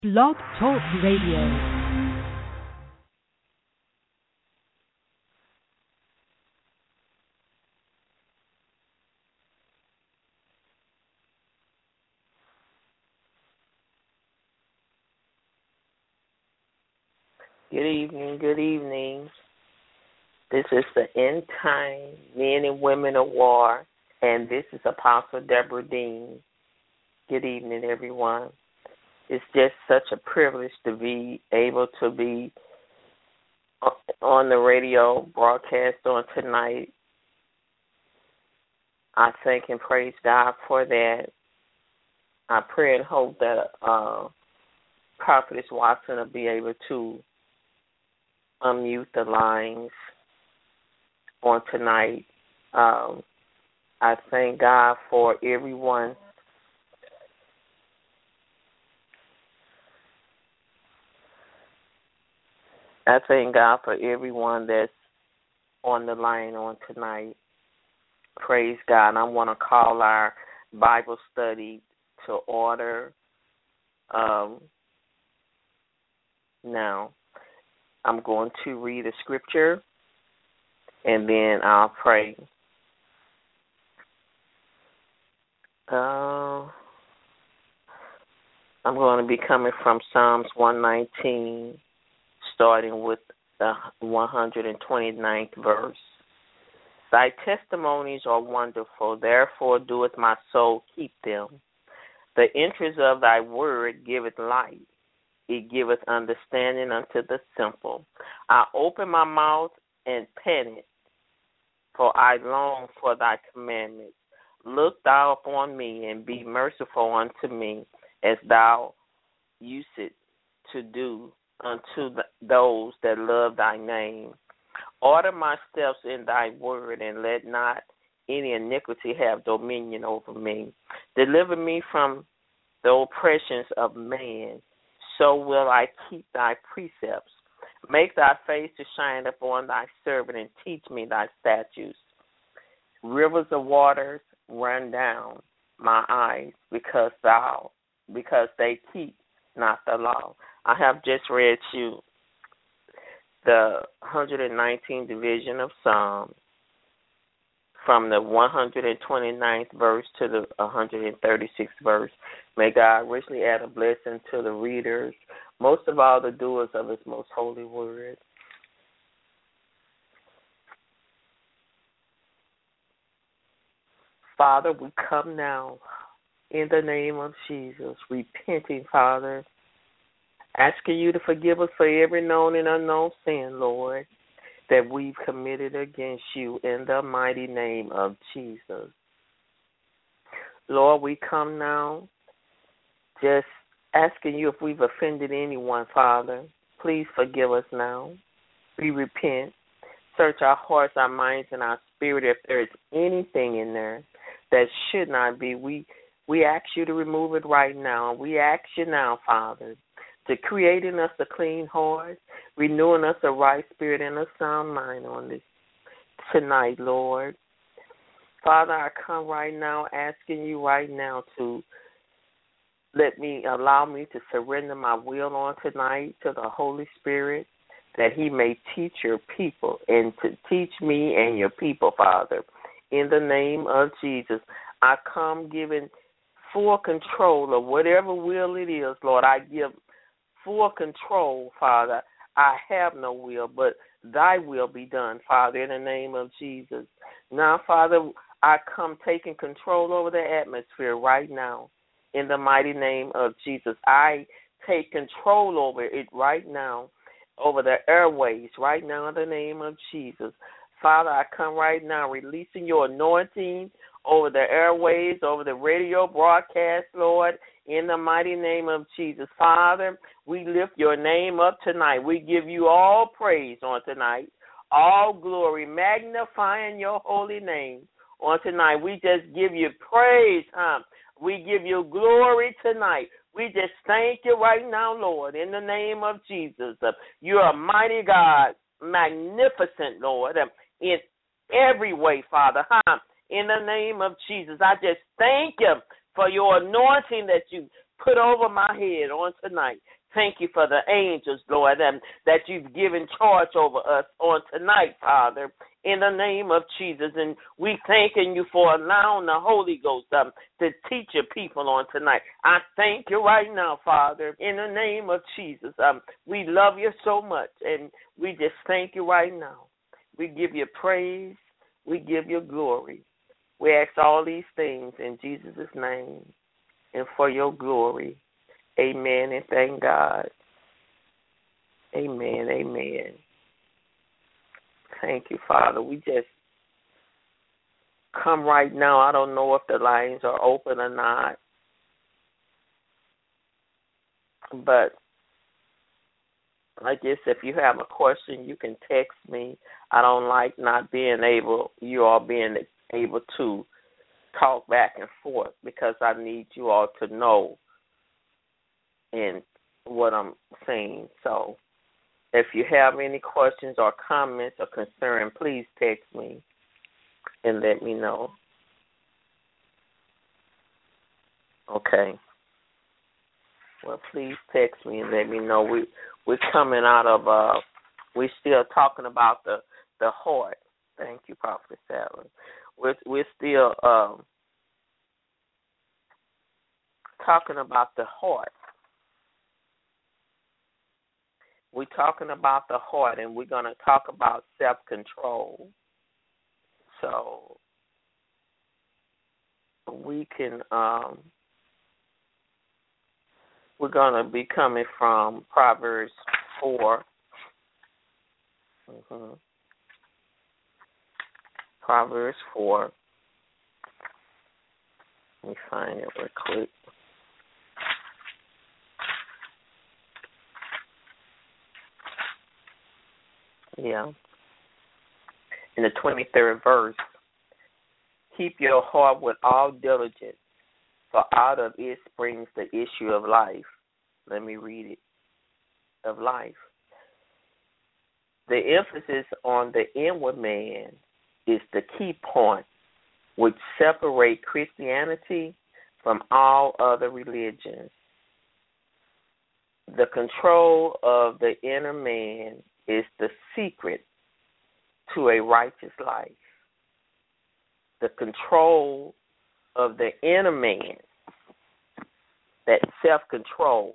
Blog Talk Radio. Good evening, good evening. This is the End Time Men and Women of War, and this is Apostle Deborah Dean. Good evening, everyone. It's just such a privilege to be able to be on the radio broadcast on tonight. I thank and praise God for that. I pray and hope that Prophetess Watson will be able to unmute the lines on tonight. I thank God for everyone. I thank God for everyone that's on the line on tonight. Praise God. I want to call our Bible study to order. Now, I'm going to read a scripture, and then I'll pray. I'm going to be coming from Psalms 119, starting with the 129th verse. Thy testimonies are wonderful, therefore doeth my soul keep them. The entrance of thy word giveth light. It giveth understanding unto the simple. I open my mouth and pant, for I long for thy commandments. Look thou upon me and be merciful unto me, as thou usest to do unto those that love thy name. Order my steps in thy word, and let not any iniquity have dominion over me. Deliver me from the oppressions of man, so will I keep thy precepts. Make thy face to shine upon thy servant, and teach me thy statutes. Rivers of waters run down my eyes, because they keep not the law. I have just read you the 119th division of Psalms, from the 129th verse to the 136th verse. May God richly add a blessing to the readers, most of all the doers of his most holy word. Father, we come now in the name of Jesus, repenting, Father, asking you to forgive us for every known and unknown sin, Lord, that we've committed against you in the mighty name of Jesus. Lord, we come now just asking you if we've offended anyone, Father. Please forgive us now. We repent. Search our hearts, our minds, and our spirit. If there is anything in there that should not be, we ask you to remove it right now. We ask you now, Father, to create in us a clean heart, renewing us a right spirit and a sound mind on this tonight, Lord. Father, I come right now asking you right now to allow me to surrender my will on tonight to the Holy Spirit, that he may teach your people and to teach me and your people, Father. In the name of Jesus, I come giving full control of whatever will it is, Lord. I give full control, Father. I have no will, but thy will be done, Father, in the name of Jesus. Now, Father, I come taking control over the atmosphere right now, in the mighty name of Jesus. I take control over it right now, over the airways right now, in the name of Jesus. Father, I come right now releasing your anointing over the airways, over the radio broadcast, Lord, in the mighty name of Jesus. Father, we lift your name up tonight. We give you all praise on tonight, all glory, magnifying your holy name on tonight. We just give you praise, We give you glory tonight. We just thank you right now, Lord, in the name of Jesus. You're a mighty God, magnificent, Lord, in every way, Father. In the name of Jesus, I just thank you for your anointing that you put over my head on tonight. Thank you for the angels, Lord, that you've given charge over us on tonight, Father, in the name of Jesus. And we thanking you for allowing the Holy Ghost to teach your people on tonight. I thank you right now, Father, in the name of Jesus. We love you so much, and we just thank you right now. We give you praise. We give you glory. We ask all these things in Jesus' name and for your glory. Amen and thank God. Amen, amen. Thank you, Father. We just come right now. I don't know if the lines are open or not, but I guess if you have a question, you can text me. I don't like not being able, you all being able to talk back and forth because I need you all to know in what I'm saying. So if you have any questions or comments or concern, please text me and let me know. Okay. Well, please text me and let me know. We're coming out of, we're still talking about the heart. Thank you, Prophet Salem. We're still talking about the heart. We're talking about the heart, and we're going to talk about self-control. So we can, we're going to be coming from Proverbs 4. Proverbs 4. Let me find it real quick. Yeah. In the 23rd verse, keep your heart with all diligence, for out of it springs the issue of life. Let me read it. Of life. The emphasis on the inward man is the key point which separate Christianity from all other religions. The control of the inner man is the secret to a righteous life. The control of the inner man, that self-control,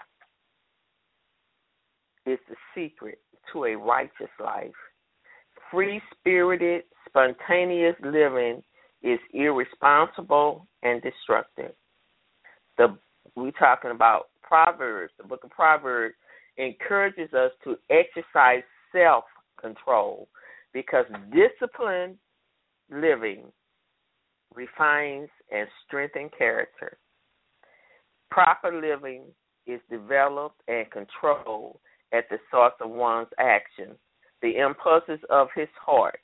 is the secret to a righteous life. Free-spirited, spontaneous living is irresponsible and destructive. We're talking about Proverbs. The book of Proverbs encourages us to exercise self-control because disciplined living refines and strengthens character. Proper living is developed and controlled at the source of one's action, the impulses of his heart.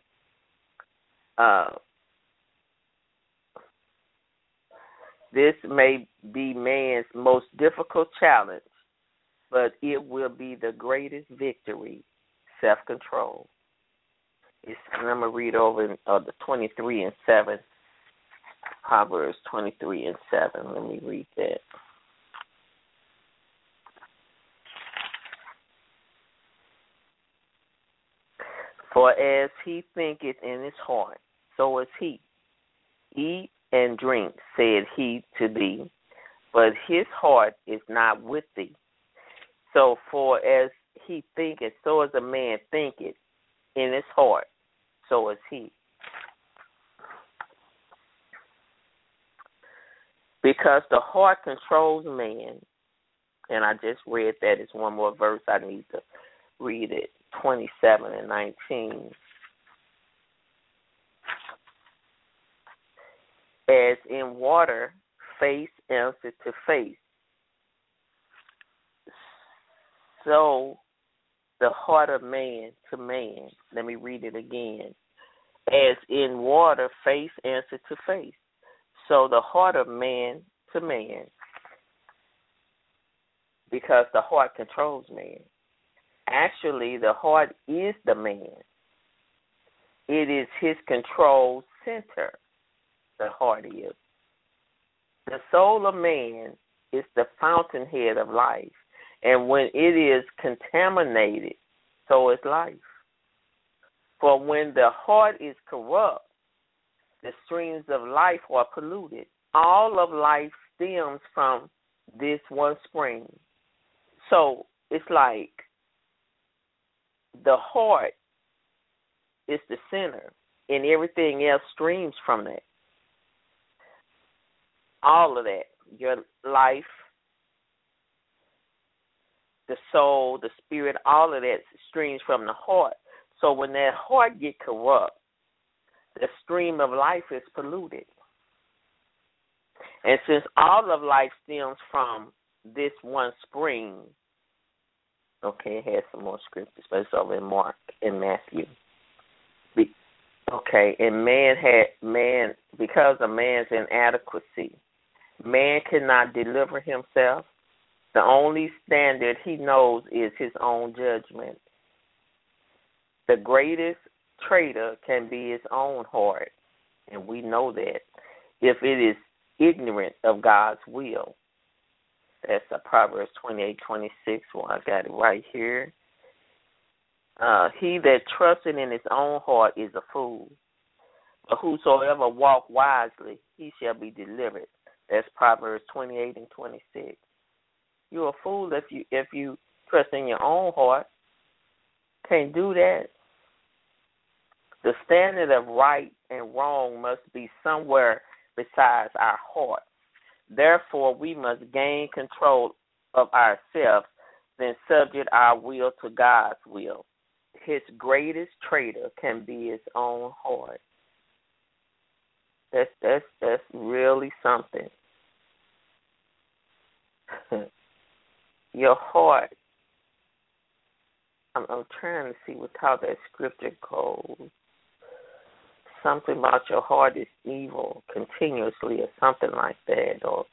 This may be man's most difficult challenge, but it will be the greatest victory, self-control. I'm going to read over the 23 and 7, Proverbs 23 and 7. Let me read that. For as he thinketh in his heart, so is he. Eat and drink, said he to thee, but his heart is not with thee. So for as he thinketh, so as a man thinketh in his heart, so is he. Because the heart controls man, and I just read that. It's one more verse I need to read it, 27 and 19. As in water, face answer to face, so the heart of man to man. Let me read it again. As in water, face answer to face, so the heart of man to man. Because the heart controls man. Actually, the heart is the man. It is his control center. The heart is. The soul of man is the fountainhead of life. And when it is contaminated, so is life. For when the heart is corrupt, the streams of life are polluted. All of life stems from this one spring. So it's like the heart is the center, and everything else streams from that. All of that, your life, the soul, the spirit, all of that streams from the heart. So when that heart get corrupt, the stream of life is polluted. And since all of life stems from this one spring, okay, it has some more scriptures, but it's over in Mark and Matthew. Okay, and man, because of man's inadequacy, man cannot deliver himself. The only standard he knows is his own judgment. The greatest traitor can be his own heart, and we know that if it is ignorant of God's will. That's Proverbs 28:26. Well, I got it right here. He that trusteth in his own heart is a fool, but whosoever walk wisely, he shall be delivered. That's Proverbs 28:26. You're a fool if you trust in your own heart. Can't do that. The standard of right and wrong must be somewhere besides our heart. Therefore, we must gain control of ourselves, then subject our will to God's will. His greatest traitor can be his own heart. That's really something. Your heart. I'm trying to see how that scripture goes. Something about your heart is evil continuously, or something like that. Or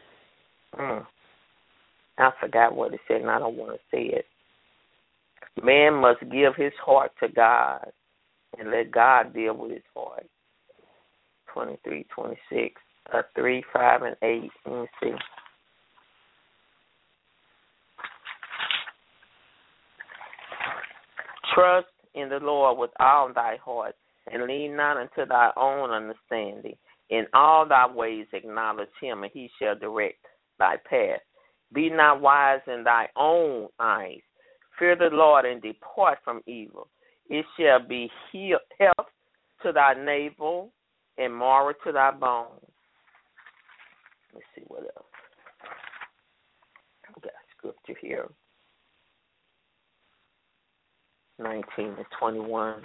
I forgot what it said, and I don't want to say it. Man must give his heart to God and let God deal with his heart. 23:26, 3, 5, and 8. Let me see. Trust in the Lord with all thy heart, and lean not unto thy own understanding. In all thy ways acknowledge him, and he shall direct thy path. Be not wise in thy own eyes. Fear the Lord and depart from evil. It shall be health to thy navel and marrow to thy bones. Let's see what else. I've got scripture here. 19-21.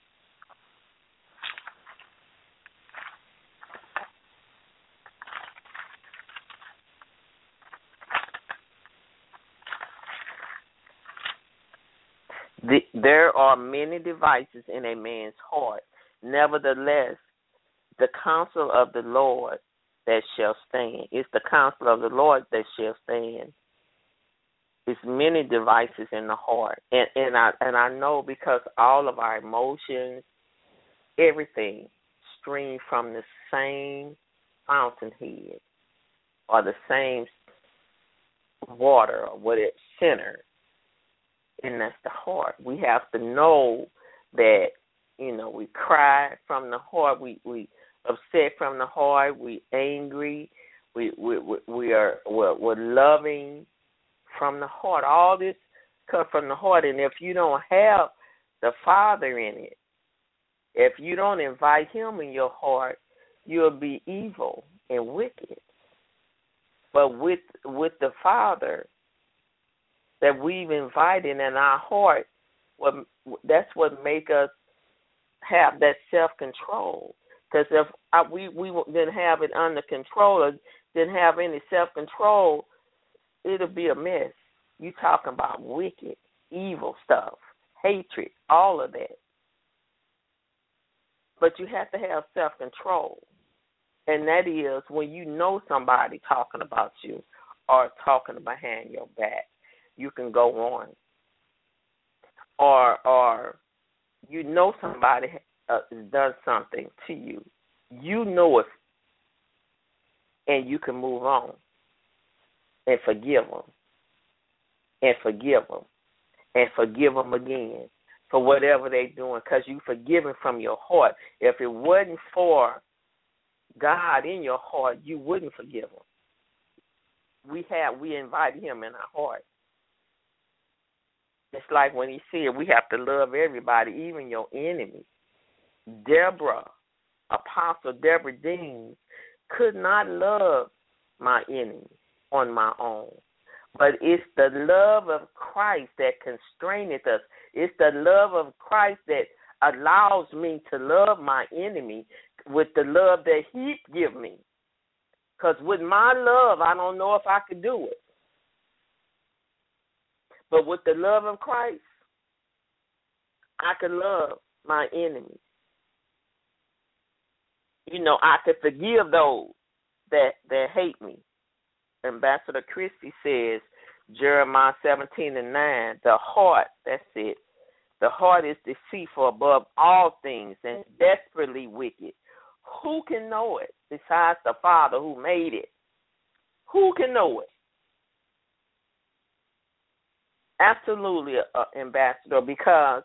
There are many devices in a man's heart. Nevertheless, the counsel of the Lord that shall stand. It's the counsel of the Lord that shall stand. There's many devices in the heart. And I know because all of our emotions, everything stream from the same fountainhead or the same water or whatever center. And that's the heart. We have to know that, we cry from the heart, we upset from the heart, we angry, we're loving from the heart. All this comes from the heart. And if you don't have the Father in it, if you don't invite him in your heart, you'll be evil and wicked. But with the Father that we've invited in our heart, that's what make us have that self-control. Because if we didn't have it under control or didn't have any self-control, it'll be a mess. You talking about wicked, evil stuff, hatred, all of that. But you have to have self-control. And that is when you know somebody talking about you or talking behind your back, you can go on. Or you know somebody has done something to you. You know it, and you can move on. and forgive them and forgive them and forgive them again for whatever they're doing, because you forgiven from your heart. If it wasn't for God in your heart, you wouldn't forgive them. We invite him in our heart. It's like when he said we have to love everybody, even your enemies. Apostle Deborah Dean could not love my enemy on my own. But it's the love of Christ that constraineth us. It's the love of Christ that allows me to love my enemy with the love that he give me. Because with my love, I don't know if I could do it. But with the love of Christ, I can love my enemy. I can forgive those that hate me. Ambassador Christie says, Jeremiah 17:9, the heart, that's it, the heart is deceitful above all things and desperately wicked. Who can know it besides the Father who made it? Who can know it? Absolutely, Ambassador, because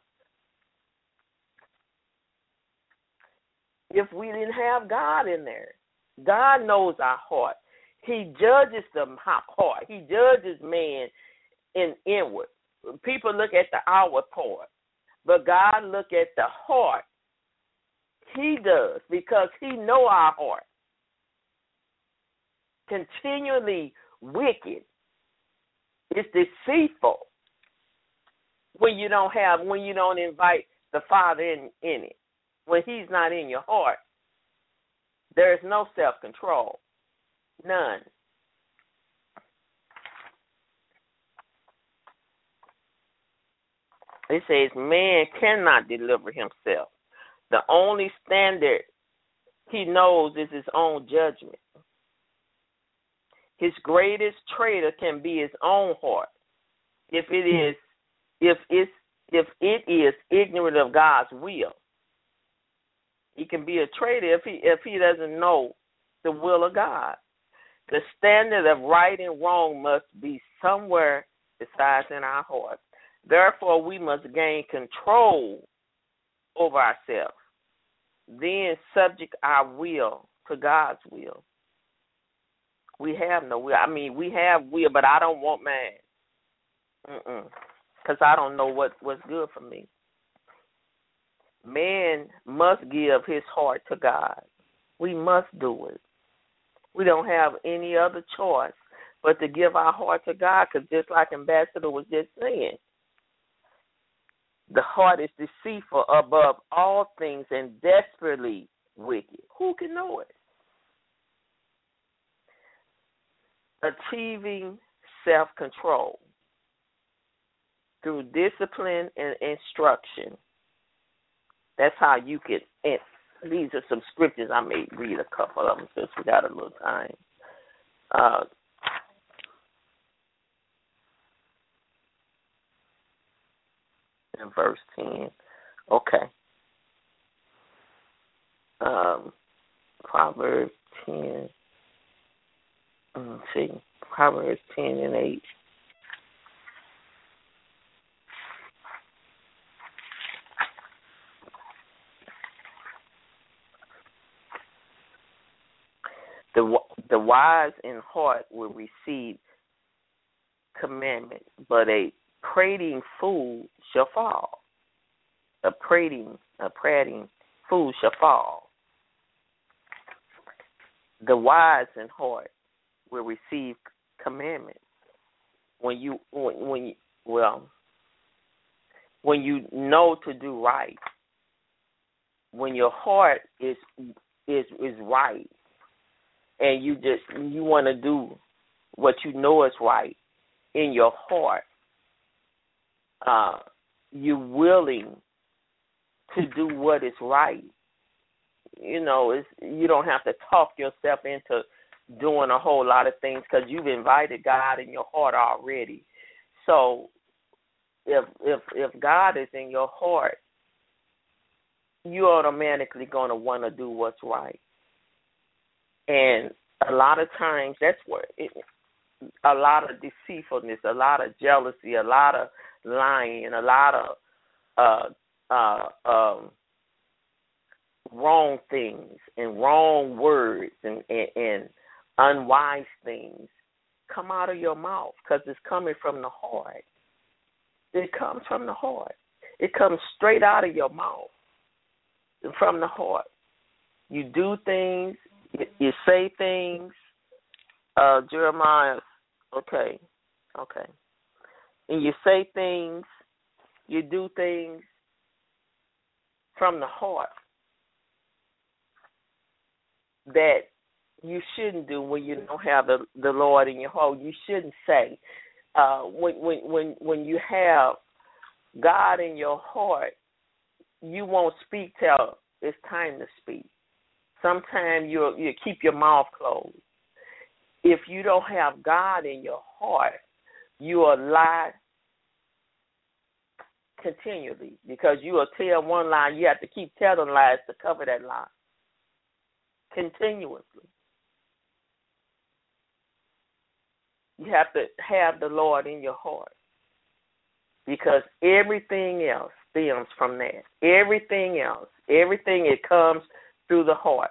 if we didn't have God in there, God knows our heart. He judges the heart. He judges man in inward. People look at the outward part, but God look at the heart. He does, because he know our heart. Continually wicked. It's deceitful when you don't invite the Father in it. When he's not in your heart, there is no self-control. None. It says man cannot deliver himself. The only standard he knows is his own judgment. His greatest traitor can be his own heart. If it is ignorant of God's will. He can be a traitor if he doesn't know the will of God. The standard of right and wrong must be somewhere besides in our heart. Therefore, we must gain control over ourselves. Then subject our will to God's will. We have no will. We have will, but I don't want mine. Because I don't know what's good for me. Man must give his heart to God. We must do it. We don't have any other choice but to give our heart to God, because just like Ambassador was just saying, the heart is deceitful above all things and desperately wicked. Who can know it? Achieving self-control through discipline and instruction. That's how you can. These are some scriptures. I may read a couple of them since we got a little time. In verse 10. Okay. Proverbs 10. Let's see. Proverbs 10 and 8. The wise in heart will receive commandment, but a prating fool shall fall. A prating fool shall fall. The wise in heart will receive commandments. When you know to do right, when your heart is right, and you want to do what you know is right in your heart, you're willing to do what is right. You don't have to talk yourself into doing a whole lot of things, because you've invited God in your heart already. So if God is in your heart, you're automatically going to want to do what's right. And a lot of times that's where a lot of deceitfulness, a lot of jealousy, a lot of lying, a lot of wrong things and wrong words and unwise things come out of your mouth because it's coming from the heart. It comes from the heart. It comes straight out of your mouth from the heart. You do things, you say things. Jeremiah, okay. And you say things, you do things from the heart that you shouldn't do when you don't have the Lord in your heart. You shouldn't say. When you have God in your heart, you won't speak till it's time to speak. Sometimes you keep your mouth closed. If you don't have God in your heart, you will lie continually because you will tell one lie. You have to keep telling lies to cover that lie continuously. You have to have the Lord in your heart because everything else stems from that. Everything else, it comes through the heart.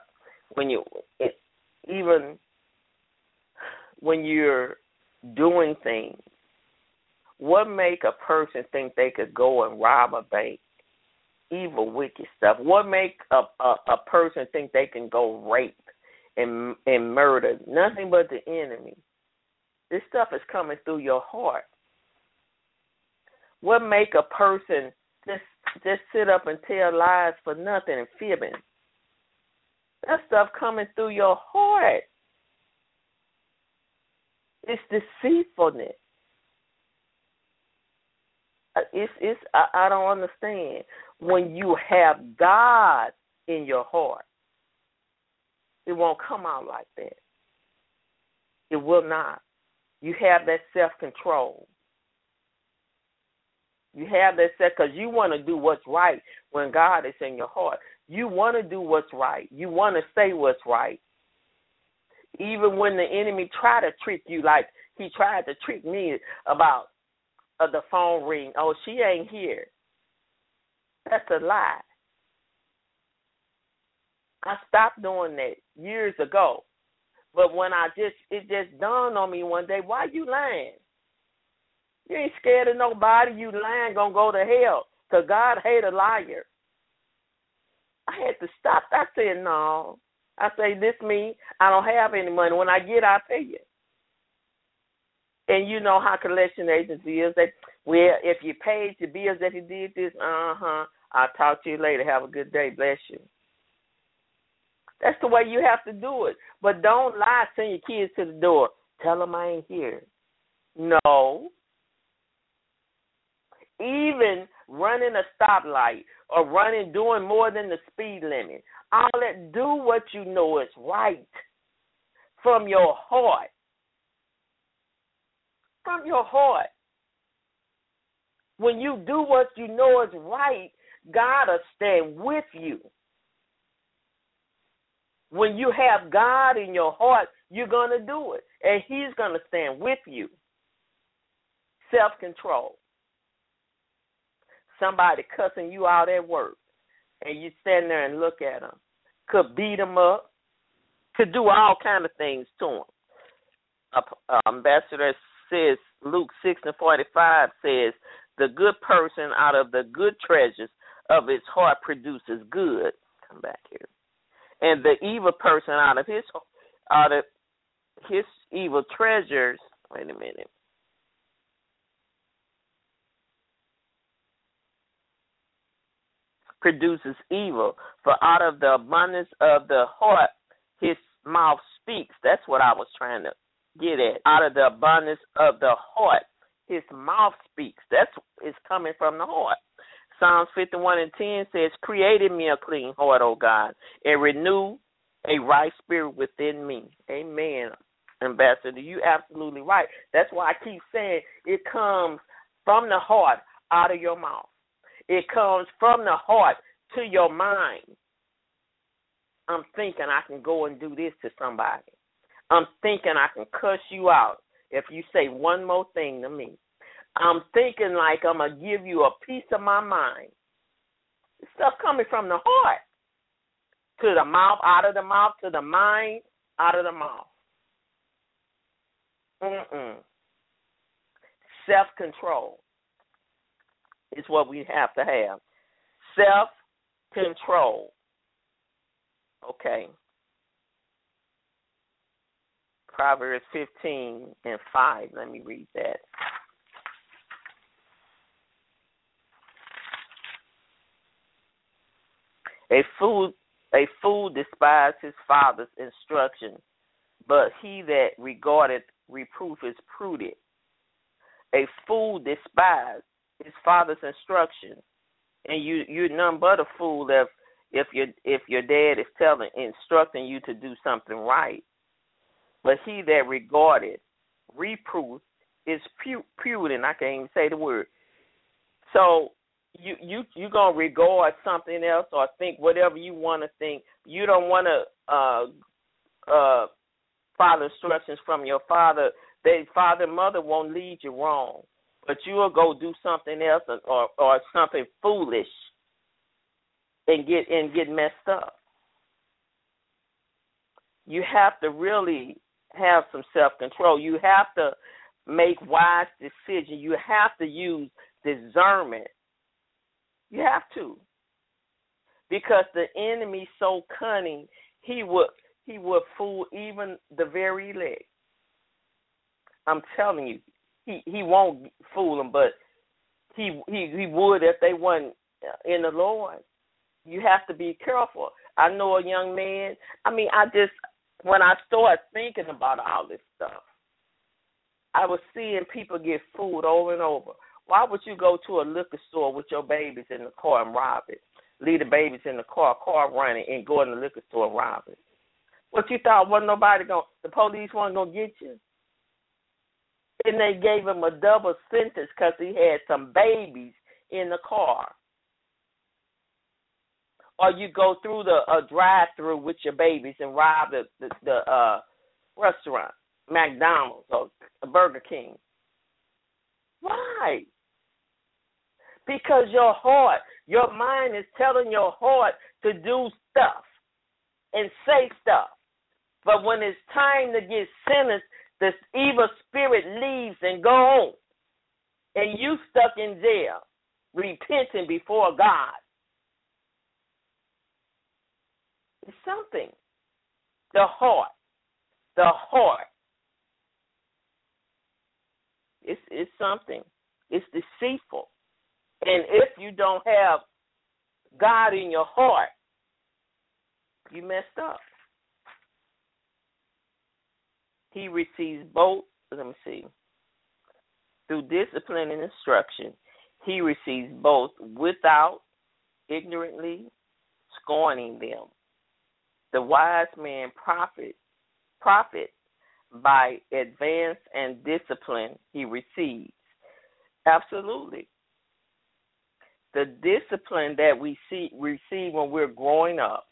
Even when you're doing things, what make a person think they could go and rob a bank? Evil, wicked stuff. What make a person think they can go rape and murder? Nothing but the enemy. This stuff is coming through your heart. What make a person just sit up and tell lies for nothing and fibbing? That stuff coming through your heart. It's deceitfulness. I don't understand. When you have God in your heart, it won't come out like that. It will not. You have that self-control. You have that because you want to do what's right when God is in your heart. You want to do what's right. You want to say what's right. Even when the enemy try to trick you, like he tried to trick me about the phone ring. Oh, she ain't here. That's a lie. I stopped doing that years ago. But when it just dawned on me one day, why you lying? You ain't scared of nobody. You lying gonna go to hell because God hate a liar. I had to stop. I said, no. I say, this me. I don't have any money. When I get, I'll pay you. And you know how collection agency is. Well, if you paid your bills that you did this, I'll talk to you later. Have a good day. Bless you. That's the way you have to do it. But don't lie. Send your kids to the door. Tell them I ain't here. No. Even running a stoplight or doing more than the speed limit. All that, do what you know is right from your heart. From your heart. When you do what you know is right, God will stand with you. When you have God in your heart, you're going to do it. And he's going to stand with you. Self-control. Somebody cussing you out at work, and you stand there and look at them. Could beat them up. Could do all kind of things to them. Ambassador says, Luke 6:45 says, the good person out of the good treasures of his heart produces good. Come back here. And the evil person out of his evil treasures, wait a minute. Produces evil. For out of the abundance of the heart, his mouth speaks. That's what I was trying to get at. Out of the abundance of the heart, his mouth speaks. It's coming from the heart. Psalms 51:10 says, create in me a clean heart, O God, and renew a right spirit within me. Amen. Ambassador, you're absolutely right. That's why I keep saying it comes from the heart out of your mouth. It comes from the heart to your mind. I'm thinking I can go and do this to somebody. I'm thinking I can cuss you out if you say one more thing to me. I'm thinking like I'm going to give you a piece of my mind. It's stuff coming from the heart to the mouth, out of the mouth, to the mind, out of the mouth. Self-control is what we have to have. Self-control. Okay. Proverbs 15:5. Let me read that. A fool despises his father's instruction, but he that regardeth reproof is prudent. A fool despises his father's instruction, and you're none but a fool if your dad is instructing you to do something right. But he that regardeth reproof is prudent. I can't even say the word. So you gonna regard something else or think whatever you want to think. You don't want to follow instructions from your father. Father and mother won't lead you wrong, but you will go do something else or something foolish and get messed up. You have to really have some self-control. You have to make wise decisions. You have to use discernment. You have to, because the enemy's so cunning. He would fool even the very elect. I'm telling you, he won't fool them, but he would if they weren't in the Lord. You have to be careful. I know a young man. When I started thinking about all this stuff, I was seeing people get fooled over and over. Why would you go to a liquor store with your babies in the car and rob it? Leave the babies in the car running, and go in the liquor store and rob it? What you thought wasn't nobody the police wasn't going to get you? And they gave him a double sentence because he had some babies in the car. Or you go through a drive-through with your babies and rob the restaurant, McDonald's or Burger King. Why? Because your heart, your mind is telling your heart to do stuff and say stuff. But when it's time to get sentenced, this evil spirit leaves and go on. And you stuck in jail, repenting before God. It's something. The heart. It's something. It's deceitful. And if you don't have God in your heart, you messed up. He receives both, through discipline and instruction, he receives both without ignorantly scorning them. The wise man profit by advance and discipline he receives. Absolutely. The discipline that we receive when we're growing up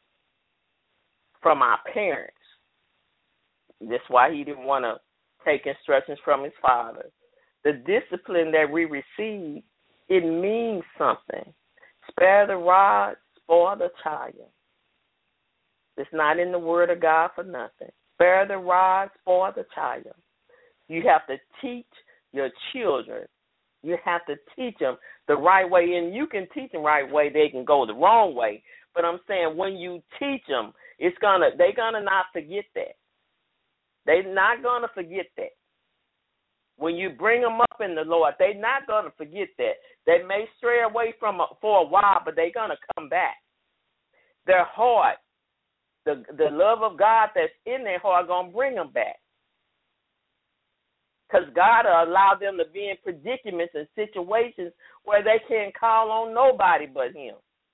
from our parents. That's why he didn't want to take instructions from his father. The discipline that we receive, it means something. Spare the rod, spoil the child. It's not in the word of God for nothing. Spare the rod, spoil the child. You have to teach your children. You have to teach them the right way. And you can teach them the right way. They can go the wrong way. But I'm saying when you teach them, they're gonna not forget that. They're not going to forget that. When you bring them up in the Lord, they're not going to forget that. They may stray away for a while, but they're going to come back. Their heart, the love of God that's in their heart, going to bring them back. Because God will allow them to be in predicaments and situations where they can't call on nobody but Him.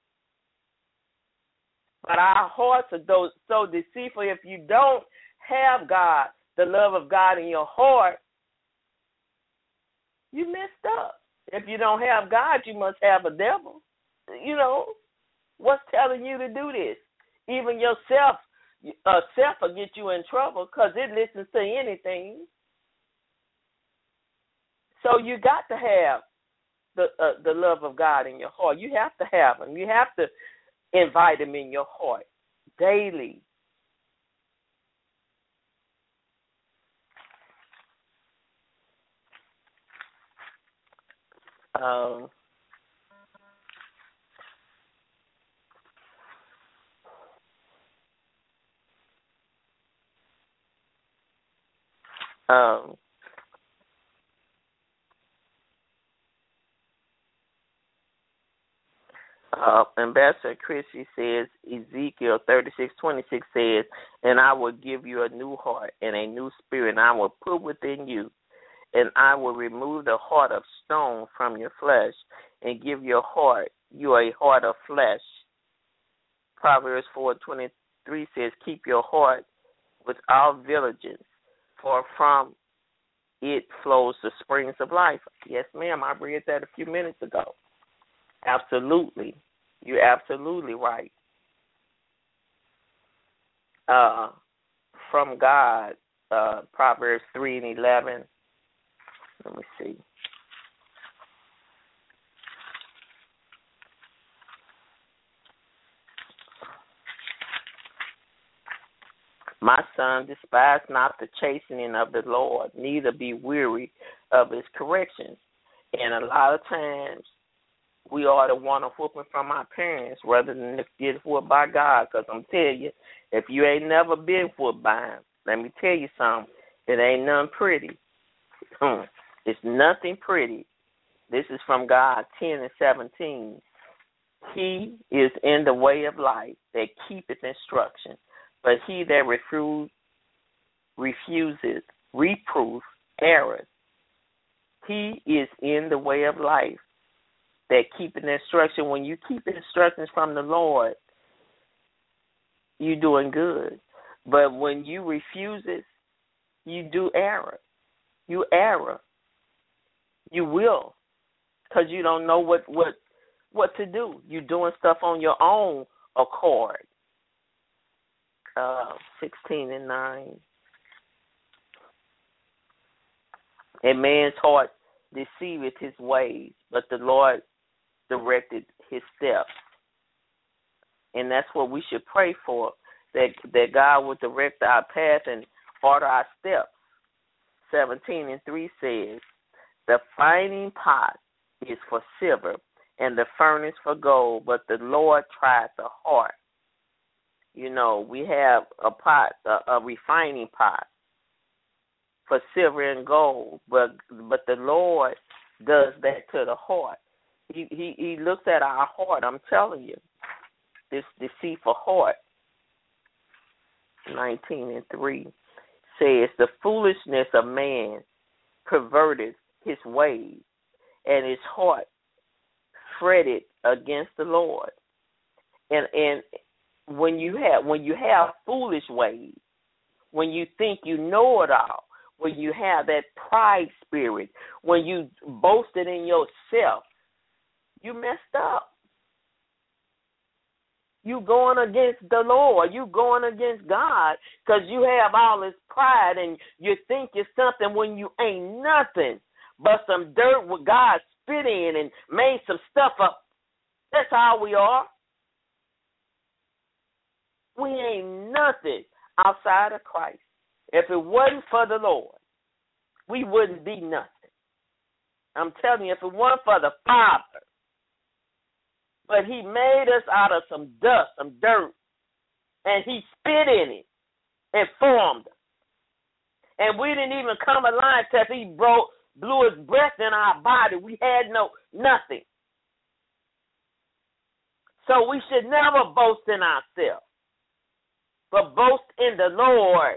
But our hearts are so deceitful. If you don't have God, the love of God in your heart, you messed up. If you don't have God, you must have a devil. You know, what's telling you to do this? Even yourself, self will get you in trouble because it listens to anything. So you got to have the love of God in your heart. You have to have him. You have to invite him in your heart daily. Ambassador Christie says, Ezekiel 36:26 says, and I will give you a new heart and a new spirit, and I will put within you, and I will remove the heart of stone from your flesh and give you a heart of flesh. Proverbs 4:23 says, keep your heart with all diligence, for from it flows the springs of life. Yes, ma'am, I read that a few minutes ago. Absolutely. You're absolutely right. From God, Proverbs 3:11. Let me see. My son, despise not the chastening of the Lord, neither be weary of his corrections. And a lot of times, we ought to want a whooping from our parents rather than get whooped by God. Because I'm telling you, if you ain't never been whooped by him, let me tell you something. It ain't nothing pretty. It's nothing pretty. This is from God 10:17. He is in the way of life that keepeth instruction, but he that refuses reproof errors. He is in the way of life that keeping instruction. When you keep instructions from the Lord, you're doing good. But when you refuse it, you do error. You error. You will, because you don't know what to do. You're doing stuff on your own accord. 16:9. A man's heart deceiveth his ways, but the Lord directed his steps. And that's what we should pray for, that God will direct our path and order our steps. 17:3 says, the fining pot is for silver and the furnace for gold, but the Lord tries the heart. You know, we have a pot, a refining pot for silver and gold, but the Lord does that to the heart. He looks at our heart. I'm telling you, this deceitful heart. 19:3 says, the foolishness of man perverted his ways, and his heart fretted against the Lord. And when you have foolish ways, when you think you know it all, when you have that pride spirit, when you boasted in yourself, you messed up. You going against the Lord. You going against God because you have all this pride and you think you're something when you ain't nothing but some dirt with God spit in and made some stuff up. That's how we are. We ain't nothing outside of Christ. If it wasn't for the Lord, we wouldn't be nothing. I'm telling you, if it wasn't for the Father, but he made us out of some dust, some dirt, and he spit in it and formed us. And we didn't even come alive till he blew his breath in our body. We had nothing. So we should never boast in ourselves, but boast in the Lord.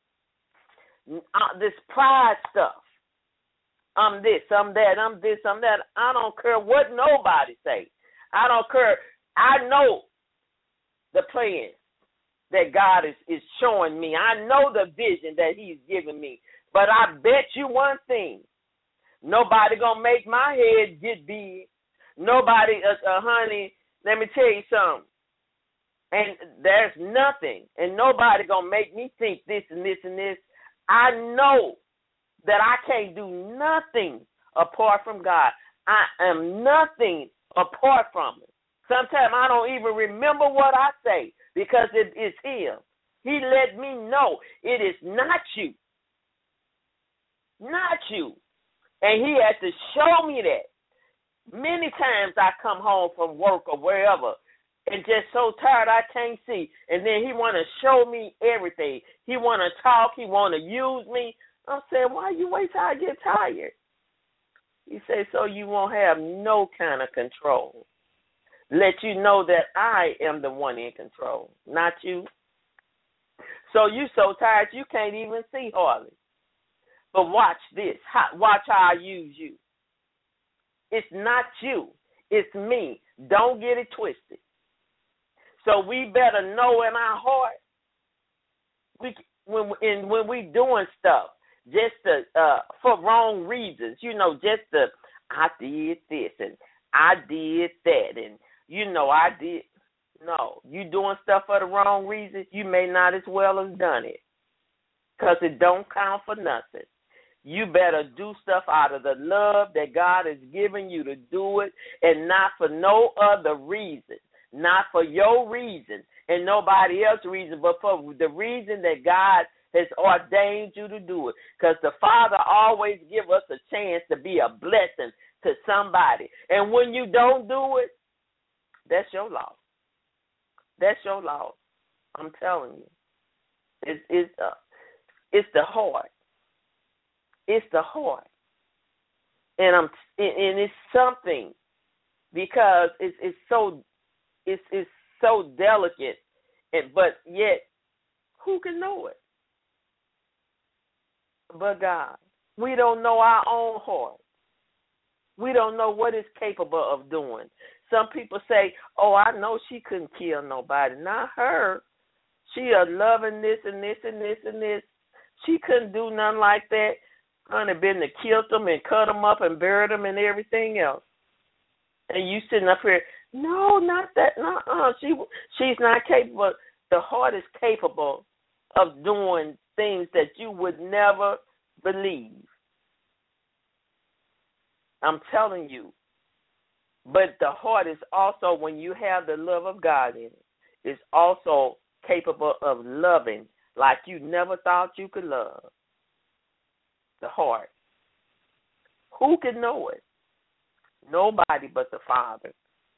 This pride stuff. I'm this, I'm that, I'm this, I'm that. I don't care what nobody say. I don't care. I know the plan that God is showing me. I know the vision that he's giving me. But I bet you one thing. Nobody going to make my head get big. Nobody, honey, let me tell you something. And there's nothing. And nobody going to make me think this and this and this. I know that I can't do nothing apart from God. I am nothing apart from Him. Sometimes I don't even remember what I say because it is Him. He let me know it is not you. Not you. And He had to show me that. Many times I come home from work or wherever and just so tired I can't see. And then He want to show me everything. He want to talk. He want to use me. I'm saying, why you wait till I get tired? He said, so you won't have no kind of control. Let you know that I am the one in control, not you. So you so tired you can't even see hardly. But watch this. Watch how I use you. It's not you. It's me. Don't get it twisted. So we better know in our heart when we doing stuff just for wrong reasons. I did this and I did that and I did. No, you doing stuff for the wrong reasons, you may not as well have done it because it don't count for nothing. You better do stuff out of the love that God has given you to do it and not for no other reason, not for your reason and nobody else's reason, but for the reason that God has ordained you to do it because the Father always gives us a chance to be a blessing to somebody. And when you don't do it, that's your loss. That's your loss. I'm telling you. It's the heart. It's the heart. And it's something because it's so delicate, but yet who can know it? But God. We don't know our own heart. We don't know what it's capable of doing. Some people say, oh, I know she couldn't kill nobody. Not her. She a loving this and this and this and this. She couldn't do nothing like that. Honey, been to kill them and cut them up and bury them and everything else. And you sitting up here, no, not that. No, she's not capable. The heart is capable of doing things that you would never believe. I'm telling you. But the heart is also, when you have the love of God in it, is also capable of loving like you never thought you could love. The heart. Who can know it? Nobody but the Father.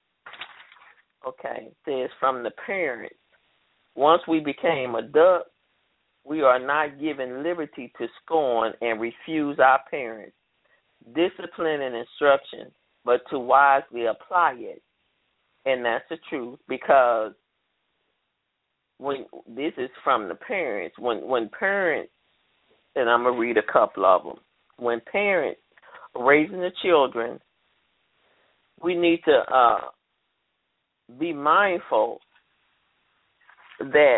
Okay, it says from the parents. Once we became adults, we are not given liberty to scorn and refuse our parents' discipline and instruction, but to wisely apply it. And that's the truth, because when this is from the parents, when parents, and I'm going to read a couple of them, when parents are raising the children, we need to be mindful that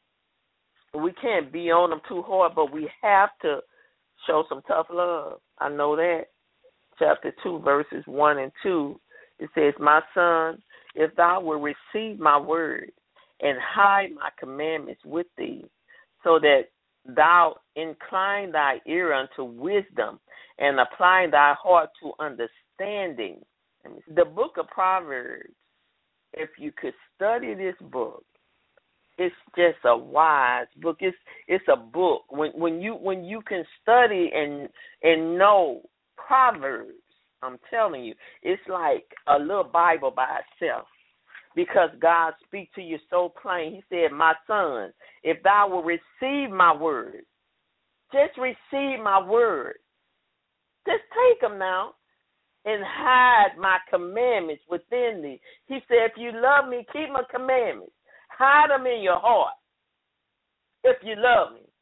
we can't be on them too hard, but we have to show some tough love. I know that. Chapter 2, verses 1 and 2, it says, my son, if thou wilt receive my word and hide my commandments with thee, so that thou incline thy ear unto wisdom and apply thy heart to understanding. The book of Proverbs, if you could study this book, it's just a wise book. It's a book. When you can study and know Proverbs, I'm telling you, it's like a little Bible by itself, because God speaks to you so plain. He said, my son, if thou will receive my word, just receive my word. Just take them now and hide my commandments within thee. He said, if you love me, keep my commandments. Hide them in your heart if you love me,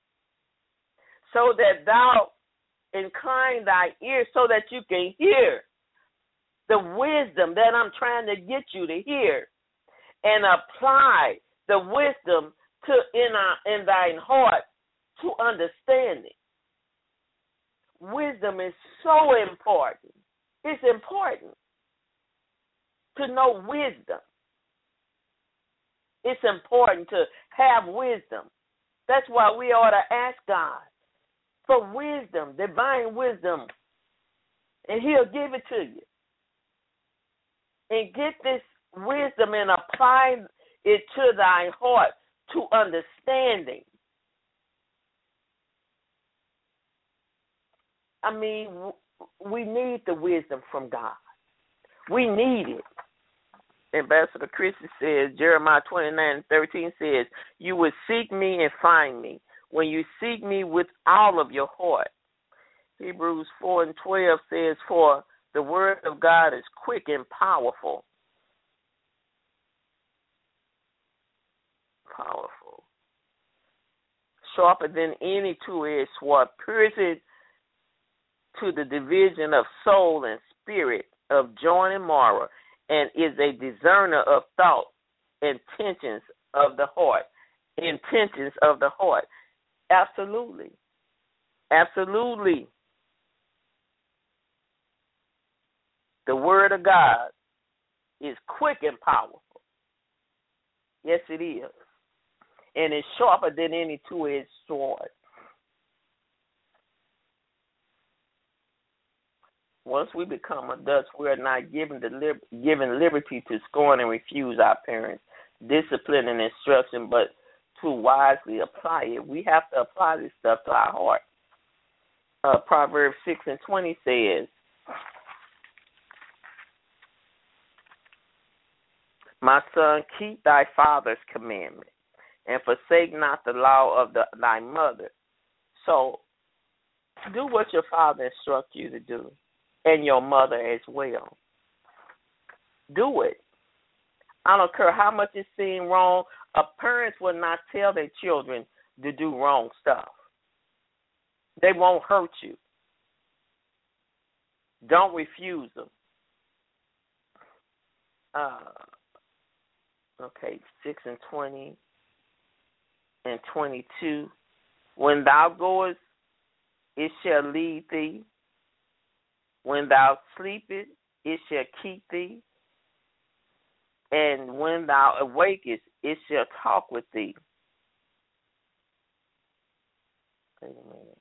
so that thou incline thy ear, so that you can hear the wisdom that I'm trying to get you to hear, and apply the wisdom in thine heart to understand it. Wisdom is so important. It's important to know wisdom. It's important to have wisdom. That's why we ought to ask God for wisdom, divine wisdom. and he'll give it to you. And get this wisdom and apply it to thy heart, to understanding. I mean, we need the wisdom from God. We need it. Ambassador Christie says, Jeremiah 29:13 says, you will seek me and find me when you seek me with all of your heart. Hebrews 4:12 says, for the word of God is quick and powerful. Powerful. Sharper than any two-edged sword, piercing to the division of soul and spirit, of joint and marrow, and is a discerner of thought, intentions of the heart. Intentions of the heart. Absolutely. Absolutely. The word of God is quick and powerful. Yes, it is. And it's sharper than any two-edged sword. Once we become adults, we are not given liberty to scorn and refuse our parents' discipline and instruction, but to wisely apply it. We have to apply this stuff to our heart. Proverbs 6:20 says, my son, keep thy father's commandment, and forsake not the law of thy mother. So do what your father instructs you to do, and your mother as well. Do it. I don't care how much it seems wrong. Parents will not tell their children to do wrong stuff. They won't hurt you. Don't refuse them. Okay, 6:20 and 22. When thou goest, it shall lead thee. When thou sleepest, it shall keep thee. And when thou awakest, it shall talk with thee. Wait a minute.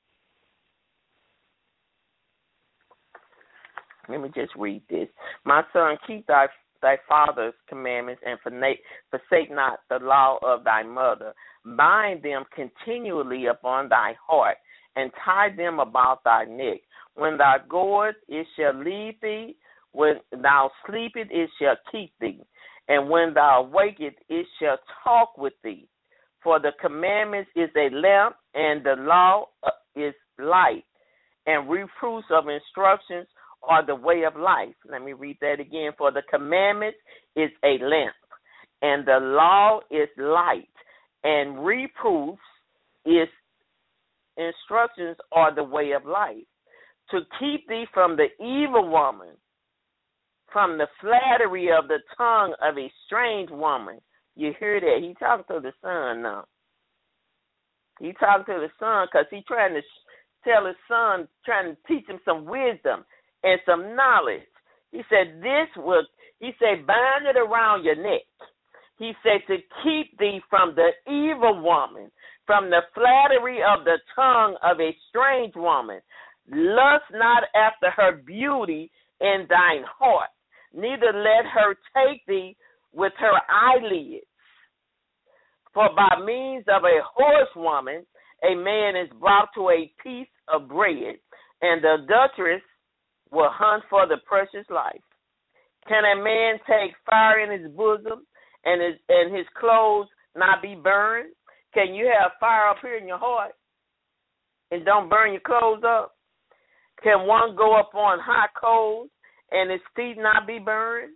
Let me just read this. My son, keep thy father's commandments and forsake not the law of thy mother. Bind them continually upon thy heart and tie them about thy neck. When thou goest, it shall lead thee. When thou sleepest, it shall keep thee. And when thou awakest, it shall talk with thee. For the commandments is a lamp, and the law is light. And reproofs of instructions are the way of life. Let me read that again. For the commandments is a lamp, and the law is light. And reproofs is instructions are the way of life. To keep thee from the evil woman, from the flattery of the tongue of a strange woman. You hear that? He talking to the son now. He talking to the son because he trying to tell his son, trying to teach him some wisdom and some knowledge. He said, bind it around your neck. He said, to keep thee from the evil woman, from the flattery of the tongue of a strange woman. Lust not after her beauty in thine heart, neither let her take thee with her eyelids. For by means of a horsewoman, a man is brought to a piece of bread, and the adulteress will hunt for the precious life. Can a man take fire in his bosom and his clothes not be burned? Can you have fire up here in your heart and don't burn your clothes up? Can one go up on hot coals and his feet not be burned?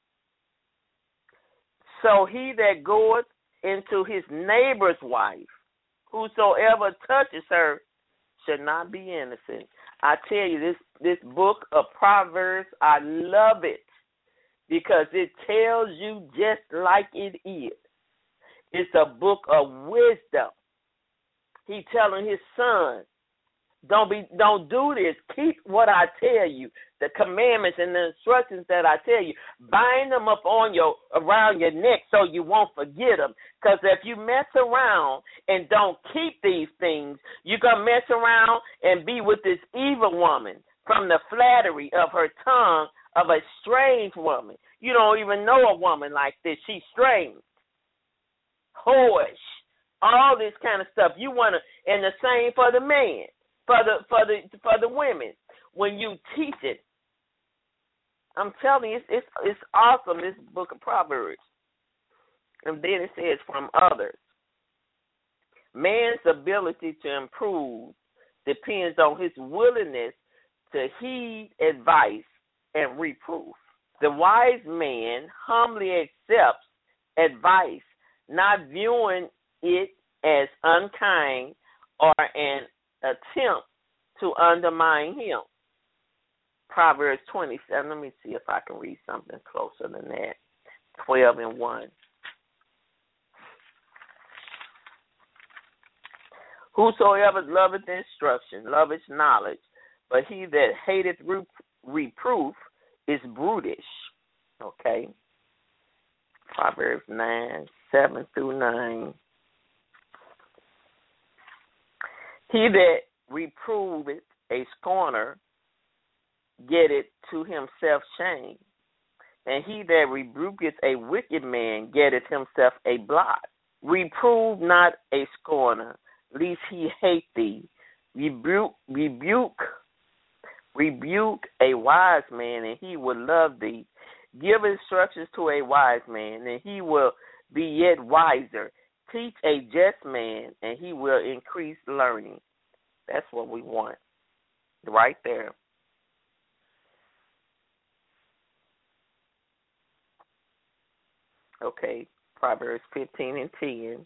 So he that goeth into his neighbor's wife, whosoever touches her, should not be innocent. I tell you, this book of Proverbs, I love it because it tells you just like it is. It's a book of wisdom. He telling his son, don't do this. Keep what I tell you, the commandments and the instructions that I tell you. Bind them up around your neck so you won't forget them. Because if you mess around and don't keep these things, you're going to mess around and be with this evil woman, from the flattery of her tongue of a strange woman. You don't even know a woman like this. She's strange, whorish, all this kind of stuff. You want to, and the same for the man, for the women. When you teach it, I'm telling you, it's awesome. This book of Proverbs, and then it says from others. Man's ability to improve depends on his willingness to heed advice and reproof. The wise man humbly accepts advice, not viewing it as unkind or an attempt to undermine him. Proverbs 27. Let me see if I can read something closer than that. 12:1. Whosoever loveth instruction, loveth knowledge, but he that hateth reproof is brutish. Okay. Proverbs 9:7-9. He that reproveth a scorner getteth to himself shame, and he that rebuketh a wicked man getteth himself a blot. Reprove not a scorner, lest he hate thee. Rebuke a wise man, and he will love thee. Give instructions to a wise man, and he will be yet wiser. Teach a just man, and he will increase learning. That's what we want, right there. Okay, Proverbs 15:10.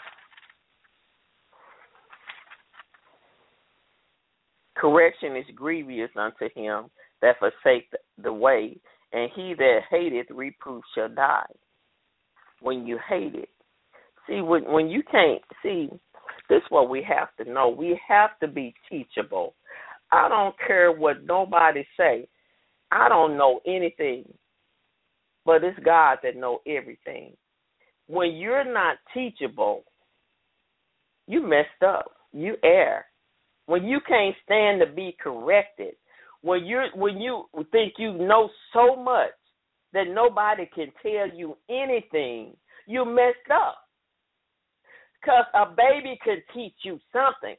Correction is grievous unto him that forsake the way, and he that hateth reproof shall die. When you hate it. See, when you can't, see, this is what we have to know. We have to be teachable. I don't care what nobody say. I don't know anything, but it's God that knows everything. When you're not teachable, you messed up. You err. When you can't stand to be corrected, when you think you know so much that nobody can tell you anything, you messed up. Because a baby can teach you something.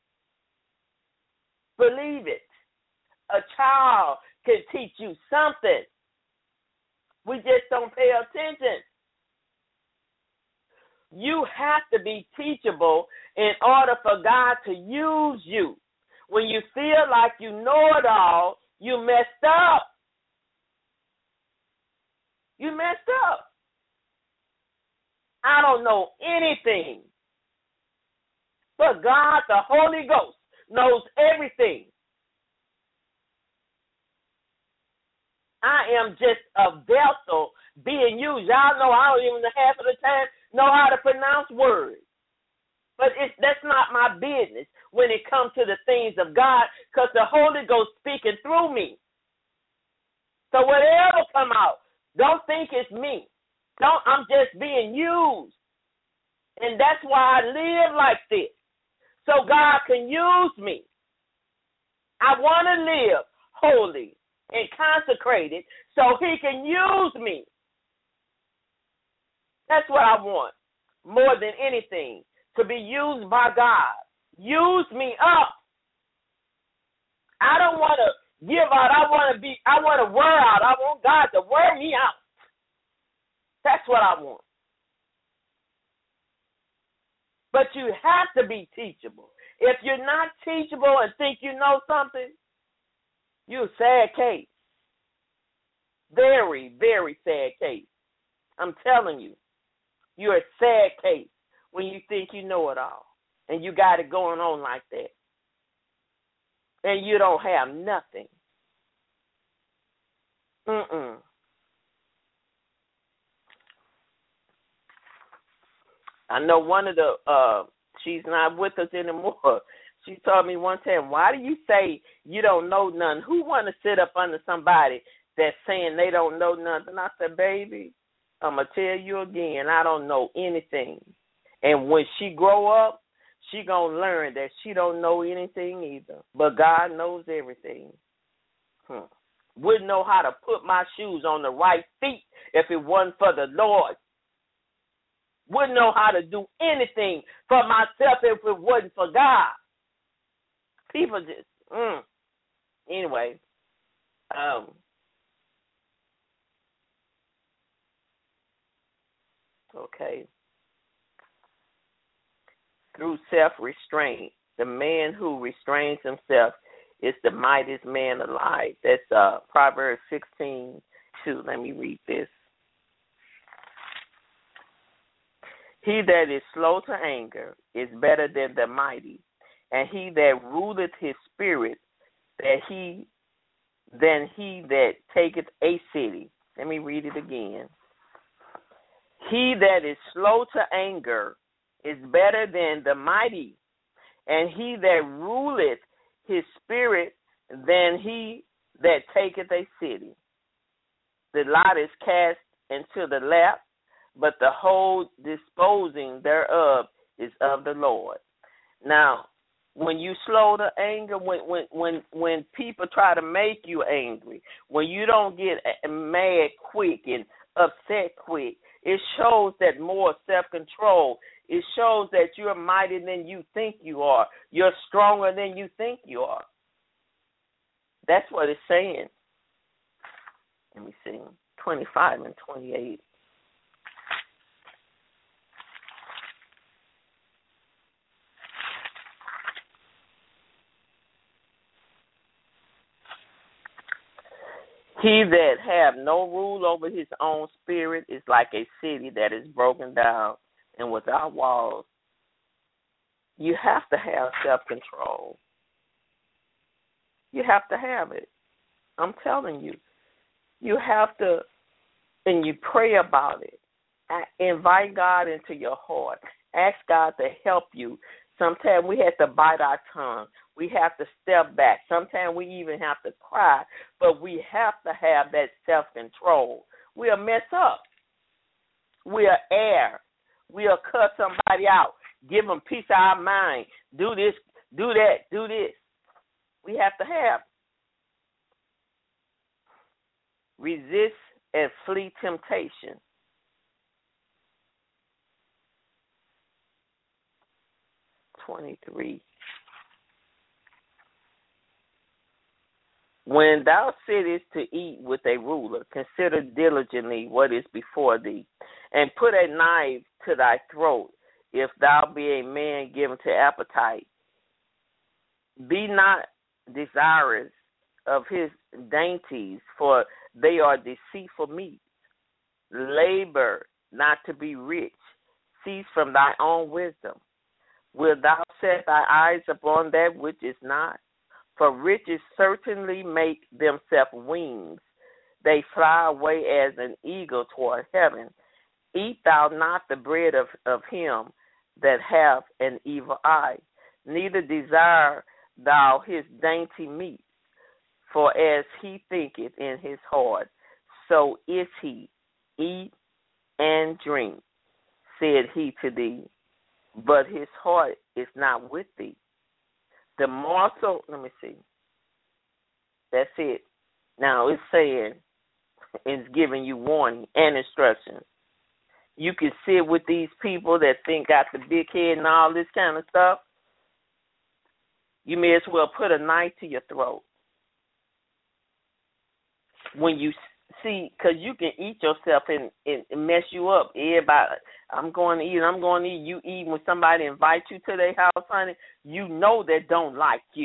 Believe it. A child can teach you something. We just don't pay attention. You have to be teachable in order for God to use you. When you feel like you know it all, you messed up. You messed up. I don't know anything. But God, the Holy Ghost, knows everything. I am just a vessel being used. Y'all know I don't even half of the time know how to pronounce words. But that's not my business when it comes to the things of God, because the Holy Ghost speaking through me. So whatever come out, don't think it's me. I'm just being used. And that's why I live like this, so God can use me. I want to live holy and consecrated so he can use me. That's what I want more than anything, to be used by God. Use me up. I don't want to give out. I want to wear out. I want God to wear me out. That's what I want. But you have to be teachable. If you're not teachable and think you know something, you're a sad case. Very, very sad case. I'm telling you, you're a sad case when you think you know it all and you got it going on like that. And you don't have nothing. I know one of the, she's not with us anymore. She told me one time, why do you say you don't know nothing? Who want to sit up under somebody that's saying they don't know nothing? I said, baby, I'm going to tell you again, I don't know anything. And when she grow up, she going to learn that she don't know anything either. But God knows everything. Wouldn't know how to put my shoes on the right feet if it wasn't for the Lord. Wouldn't know how to do anything for myself if it wasn't for God. People just, Anyway, okay. Through self-restraint, the man who restrains himself is the mightiest man alive. That's Proverbs 16:2. Let me read this. He that is slow to anger is better than the mighty, and he that ruleth his spirit than he that taketh a city. Let me read it again. He that is slow to anger is better than the mighty, and he that ruleth his spirit than he that taketh a city. The lot is cast into the lap, but the whole disposing thereof is of the Lord. Now, when you slow to anger, when people try to make you angry, when you don't get mad quick and upset quick, it shows that more self-control. It shows that you're mightier than you think you are. You're stronger than you think you are. That's what it's saying. Let me see, 25 and 28. He that have no rule over his own spirit is like a city that is broken down and without walls. You have to have self-control. You have to have it. I'm telling you. You have to, and you pray about it. Invite God into your heart. Ask God to help you. Sometimes we have to bite our tongue. We have to step back. Sometimes we even have to cry, but we have to have that self-control. We'll mess up. We'll err. We'll cut somebody out. Give them peace of our mind. Do this, do that, do this. We have to have. Resist and flee temptation. When thou sittest to eat with a ruler, consider diligently what is before thee, and put a knife to thy throat, if thou be a man given to appetite. Be not desirous of his dainties, for they are deceitful meats. Labor not to be rich. Cease from thy own wisdom. Wilt thou set thy eyes upon that which is not? For riches certainly make themselves wings. They fly away as an eagle toward heaven. Eat thou not the bread of him that hath an evil eye, neither desire thou his dainty meat. For as he thinketh in his heart, so is he. Eat and drink, said he to thee, but his heart is not with thee. The morsel, let me see. That's it. Now it's saying, it's giving you warning and instructions. You can sit with these people that think got the big head and all this kind of stuff. You may as well put a knife to your throat. When you see, because you can eat yourself and mess you up. Everybody, I'm going to eat. You eat when somebody invites you to their house, honey. You know they don't like you.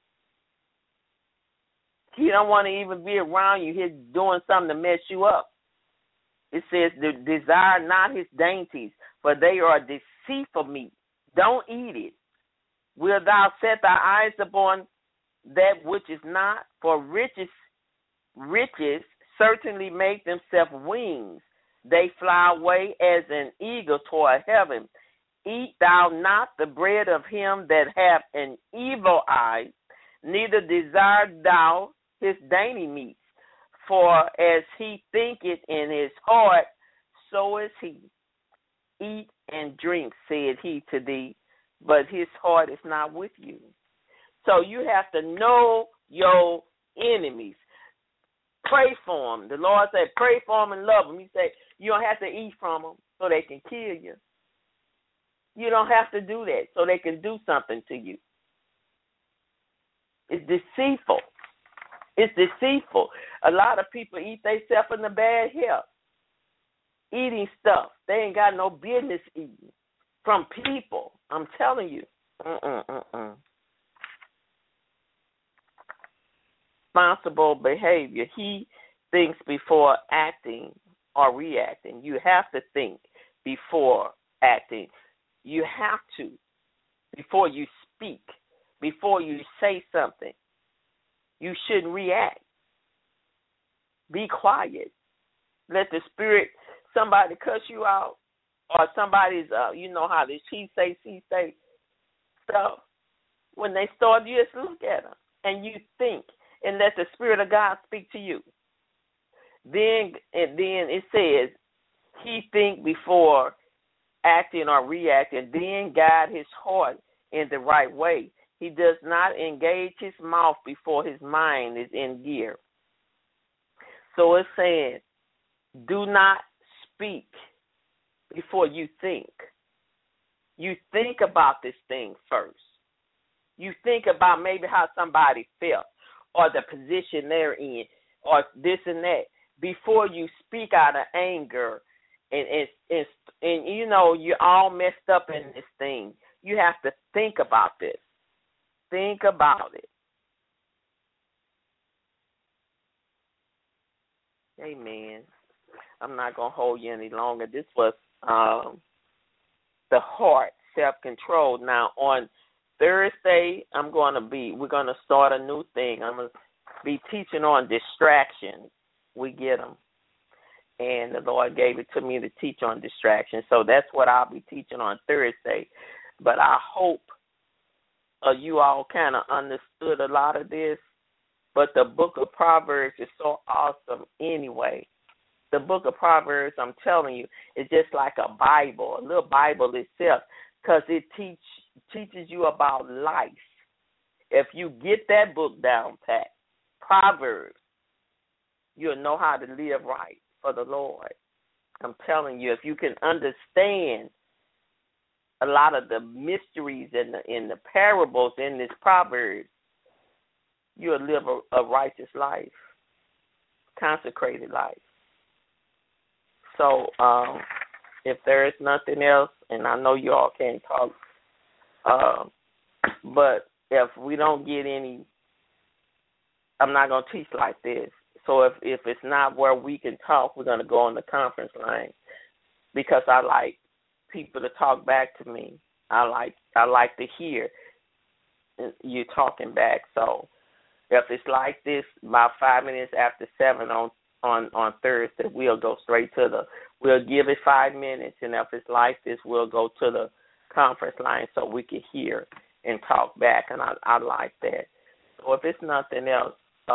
He don't want to even be around you. He's doing something to mess you up. It says, desire not his dainties, for they are deceitful meat. Don't eat it. Wilt thou set thy eyes upon that which is not? For riches certainly make themselves wings. They fly away as an eagle toward heaven. Eat thou not the bread of him that hath an evil eye, neither desire thou his dainty meats. For as he thinketh in his heart, so is he. Eat and drink, said he to thee, but his heart is not with you. So you have to know your enemies. Pray for them. The Lord said, pray for them and love them. He said, you don't have to eat from them so they can kill you. You don't have to do that so they can do something to you. It's deceitful. It's deceitful. A lot of people eat themselves in the bad health, eating stuff they ain't got no business eating from people. I'm telling you. Responsible behavior. He thinks before acting or reacting. You have to think before acting. You have to, before you speak, before you say something. You shouldn't react. Be quiet. Let the spirit, somebody cuss you out, or somebody's, you know how this she say stuff. When they start, you just look at them and you think, and let the Spirit of God speak to you. Then it says, he think before acting or reacting, then guide his heart in the right way. He does not engage his mouth before his mind is in gear. So it's saying, do not speak before you think. You think about this thing first. You think about maybe how somebody felt or the position they're in or this and that before you speak out of anger and you know, you're all messed up in this thing. You have to think about this. Think about it. Amen. I'm not going to hold you any longer. This was the heart, self-control. Now, on Thursday, we're going to start a new thing. I'm going to be teaching on distractions. We get them. And the Lord gave it to me to teach on distractions. So that's what I'll be teaching on Thursday. But I hope you all kind of understood a lot of this. But the book of Proverbs is so awesome anyway. The book of Proverbs, I'm telling you, is just like a Bible, a little Bible itself, because it teaches you about life. If you get that book down pat, Proverbs, you'll know how to live right for the Lord. I'm telling you, if you can understand a lot of the mysteries and the parables in this Proverbs, you'll live a righteous life, consecrated life. So if there is nothing else, and I know you all can't talk, but if we don't get any, I'm not going to teach like this. So if it's not where we can talk, we're going to go on the conference line because I like people to talk back to me. I like to hear you talking back. So if it's like this, about 5 minutes after 7 on Thursday, we'll go straight we'll give it 5 minutes, and if it's like this, we'll go to the conference line so we can hear and talk back, and I like that. So if it's nothing else,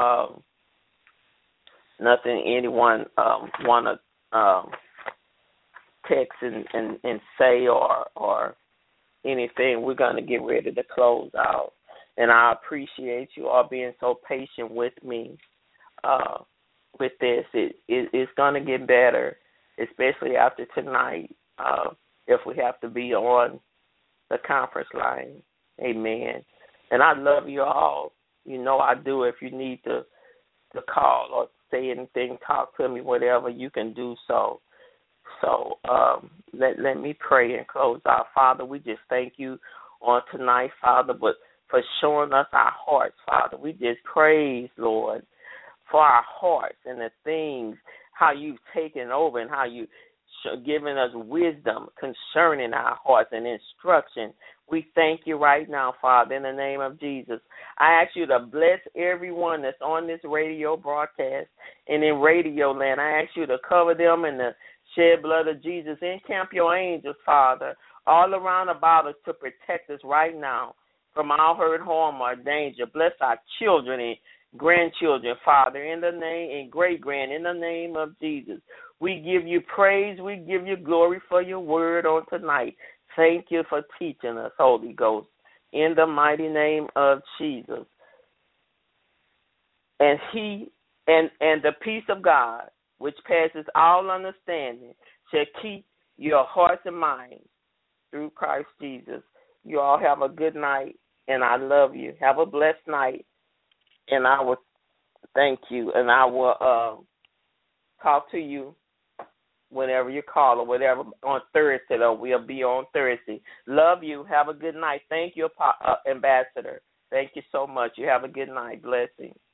nothing anyone want to text and say or anything, we're going to get ready to close out. And I appreciate you all being so patient with me with this. It's going to get better, especially after tonight, if we have to be on the conference line. Amen. And I love you all. You know I do. If you need to call or say anything, talk to me, whatever, you can do so. So let me pray and close out. Father, we just thank you on tonight, Father, but for showing us our hearts, Father. We just praise, Lord, for our hearts and the things, how you've taken over and how you've given us wisdom concerning our hearts and instruction. We thank you right now, Father, in the name of Jesus. I ask you to bless everyone that's on this radio broadcast and in Radio Land. I ask you to cover them in the shed blood of Jesus. Encamp your angels, Father, all around about us to protect us right now from all hurt, harm, or danger. Bless our children and grandchildren, Father, in the name, and great-grand, in the name of Jesus. We give you praise. We give you glory for your word on tonight. Thank you for teaching us, Holy Ghost, in the mighty name of Jesus. And he And the peace of God, which passes all understanding, shall keep your hearts and minds through Christ Jesus. You all have a good night, and I love you. Have a blessed night, and I will thank you, and I will talk to you whenever you call or whatever on Thursday, though. We'll be on Thursday. Love you. Have a good night. Thank you, Ambassador. Thank you so much. You have a good night. Blessings.